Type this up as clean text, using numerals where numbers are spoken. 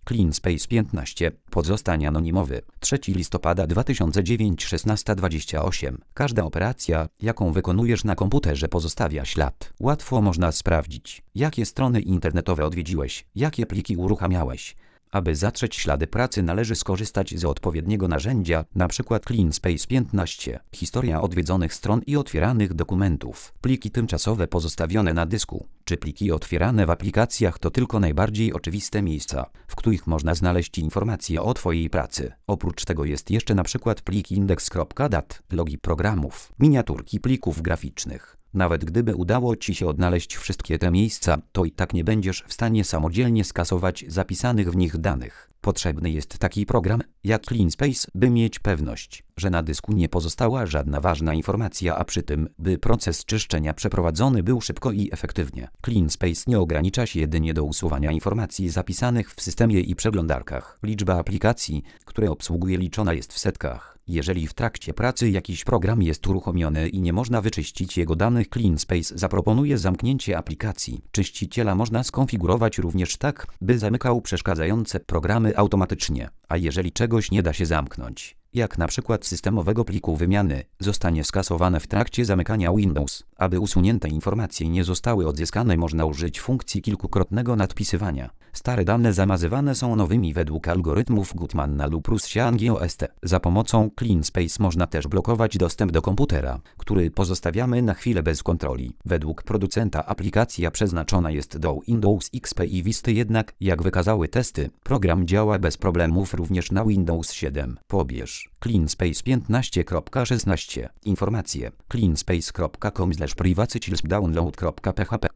CleanSpace 15. Pozostań anonimowy. 3 listopada 2009 16:28. Każda operacja, jaką wykonujesz na komputerze, pozostawia ślad. Łatwo można sprawdzić, jakie strony internetowe odwiedziłeś, jakie pliki uruchamiałeś. Aby zatrzeć ślady pracy, należy skorzystać z odpowiedniego narzędzia, np. CleanSpace 15. Historia odwiedzonych stron i otwieranych dokumentów. Pliki tymczasowe pozostawione na dysku, czy pliki otwierane w aplikacjach to tylko najbardziej oczywiste miejsca, w których można znaleźć informacje o Twojej pracy. Oprócz tego jest jeszcze np. plik index.dat, logi programów, miniaturki plików graficznych. Nawet gdyby udało Ci się odnaleźć wszystkie te miejsca, to i tak nie będziesz w stanie samodzielnie skasować zapisanych w nich danych. Potrzebny jest taki program jak CleanSpace, by mieć pewność, że na dysku nie pozostała żadna ważna informacja, a przy tym, by proces czyszczenia przeprowadzony był szybko i efektywnie. CleanSpace nie ogranicza się jedynie do usuwania informacji zapisanych w systemie i przeglądarkach. Liczba aplikacji, które obsługuje, liczona jest w setkach. Jeżeli w trakcie pracy jakiś program jest uruchomiony i nie można wyczyścić jego danych, CleanSpace zaproponuje zamknięcie aplikacji. Czyściciela można skonfigurować również tak, by zamykał przeszkadzające programy automatycznie, a jeżeli czegoś nie da się zamknąć, jak na przykład systemowego pliku wymiany, zostanie skasowane w trakcie zamykania Windows. Aby usunięte informacje nie zostały odzyskane, można użyć funkcji kilkukrotnego nadpisywania. Stare dane zamazywane są nowymi według algorytmów Gutmanna lub Russian-GOST. Za pomocą CleanSpace można też blokować dostęp do komputera, który pozostawiamy na chwilę bez kontroli. Według producenta aplikacja przeznaczona jest do Windows XP i Vista, jednak jak wykazały testy, program działa bez problemów również na Windows 7. Pobierz CleanSpace 15.16. Informacje: cleanspace.com/privacy-download.php